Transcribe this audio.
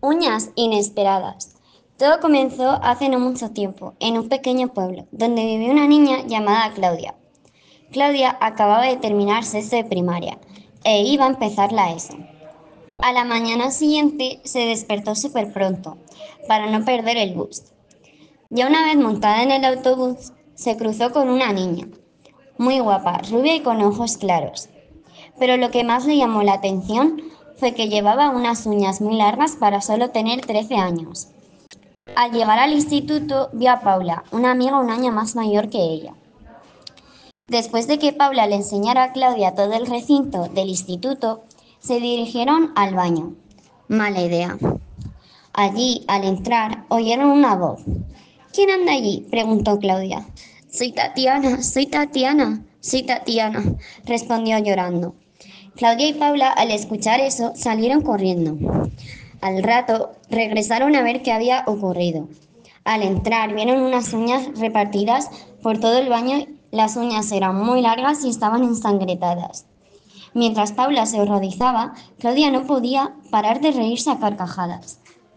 Uñas inesperadas. Todo comenzó hace no mucho tiempo, en un pequeño pueblo, donde vivía una niña llamada Claudia. Claudia acababa de terminar sexto de primaria e iba a empezar la ESO. A la mañana siguiente se despertó súper pronto, para no perder el bus. Ya una vez montada en el autobús, se cruzó con una niña, muy guapa, rubia y con ojos claros. Pero lo que más le llamó la atención fue que llevaba unas uñas muy largas para solo tener 13 años. Al llegar al instituto, vio a Paula, una amiga un año más mayor que ella. Después de que Paula le enseñara a Claudia todo el recinto del instituto, se dirigieron al baño. Mala idea. Allí, al entrar, oyeron una voz. ¿Quién anda allí?, preguntó Claudia. Soy Tatiana, soy Tatiana, respondió llorando. Claudia y Paula, al escuchar eso, salieron corriendo. Al rato, regresaron a ver qué había ocurrido. Al entrar, vieron unas uñas repartidas por todo el baño. Las uñas eran muy largas y estaban ensangrentadas. Mientras Paula se horrorizaba, Claudia no podía parar de reírse a carcajadas.